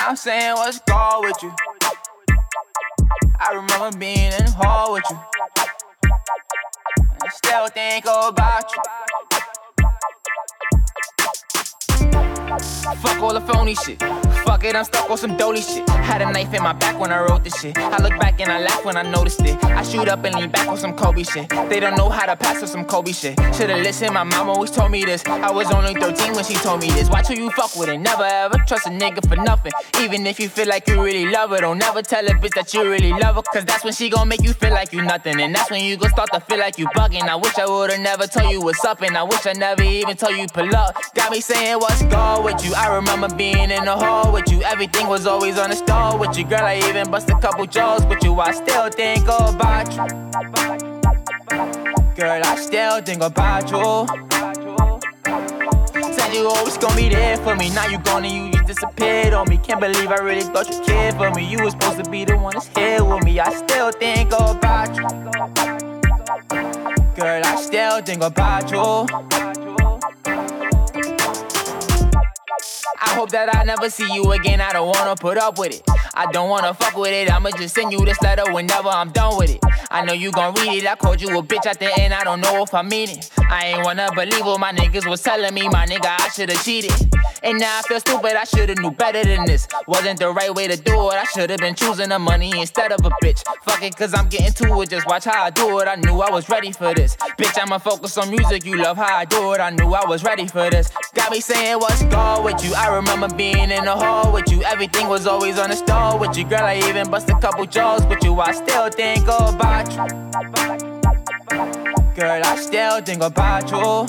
Now I'm saying what's wrong with you. I remember being in the hall with you, and I still think about you. Fuck all the phony shit. Fuck it, I'm stuck on some dolly shit. Had a knife in my back when I wrote this shit. I look back and I laugh when I noticed it. I shoot up and lean back on some Kobe shit. They don't know how to pass with some Kobe shit. Should've listened, my mom always told me this. I was only 13 when she told me this. Watch who you fuck with it. Never ever trust a nigga for nothing. Even if you feel like you really love her, don't never tell a bitch that you really love her. Cause that's when she gon' make you feel like you nothing. And that's when you gon' start to feel like you bugging. I wish I would've never told you what's up. And I wish I never even told you pull up. Got me saying what's wrong with you. I remember being in the hall with you. Everything was always on the stall with you. Girl, I even bust a couple jaws with you. I still think about you. Girl, I still think about you. Said you always gon' be there for me. Now you gone and you just disappeared on me. Can't believe I really thought you cared for me. You was supposed to be the one that's here with me. I still think about you. Girl, I still think about you. I hope that I never see you again. I don't wanna put up with it. I don't wanna fuck with it. I'ma just send you this letter whenever I'm done with it. I know you gon' read it. I called you a bitch at the end. I don't know if I mean it. I ain't wanna believe what my niggas was telling me. My nigga, I should've cheated. And now I feel stupid. I should've knew better than this. Wasn't the right way to do it. I should've been choosing the money instead of a bitch. Fuck it, cause I'm getting to it. Just watch how I do it. I knew I was ready for this. Bitch, I'ma focus on music. You love how I do it. I knew I was ready for this. Got me saying what's wrong with you. I remember being in the hall with you. Everything was always on the stall with you. Girl, I even bust a couple jaws with you. I still think about you. Girl, I still think about you.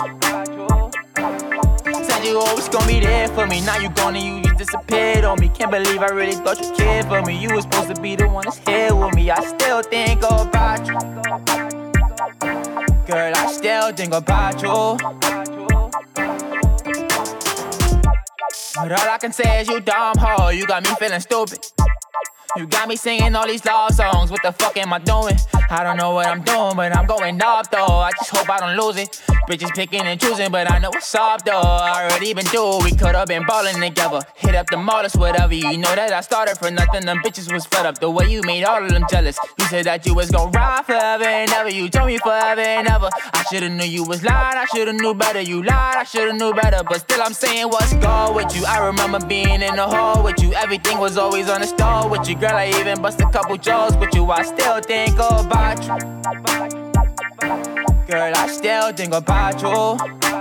Said you always gon' be there for me. Now you gone and you just disappeared on me. Can't believe I really thought you cared for me. You was supposed to be the one that's here with me. I still think about you. Girl, I still think about you. But all I can say is you dumb hoe. You got me feeling stupid. You got me singing all these love songs. What the fuck am I doing? I don't know what I'm doing, but I'm going up though. I just hope I don't lose it. Bitches picking and choosing, but I know what's up though. I already been through it. We could've been ballin' together. Hit up the mall or whatever. You know that I started for nothing. Them bitches was fed up. The way you made all of them jealous. You said that you was gon' ride forever and ever. You told me forever and ever. I should've knew you was lying. I should've knew better. You lied. I should've knew better. But still I'm saying what's wrong with you. I remember being in the hall with you. Everything was always on the stall with you. Girl, I even bust a couple jaws with you. I still think about you. Girl, I still think about you.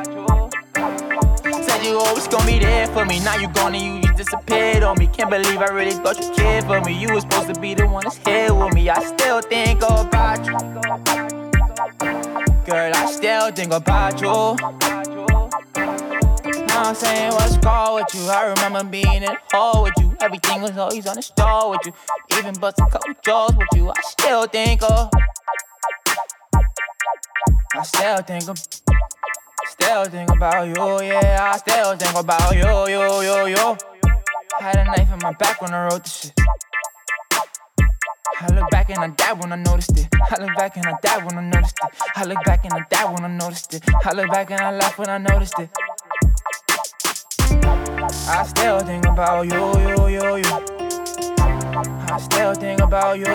Said you always gon' be there for me. Now you gone and you just disappeared on me. Can't believe I really thought you cared for me. You was supposed to be the one that's here with me. I still think about you. Girl, I still think about you. Now I'm saying what's wrong with you. I remember being in the hall with you. Everything was always on the stall with you. Even bust a couple jaws with you. I still think about you, yeah. I still think about you. Had a knife in my back when I wrote this shit. I look back and I died when I noticed it. I look back and I died when I noticed it. I look back and I died when I noticed it. I look back and I laugh when I noticed it. I still think about you. I still think about you.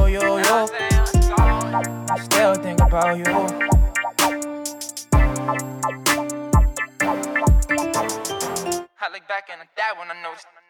I still think about you. I look back and I die when I noticed.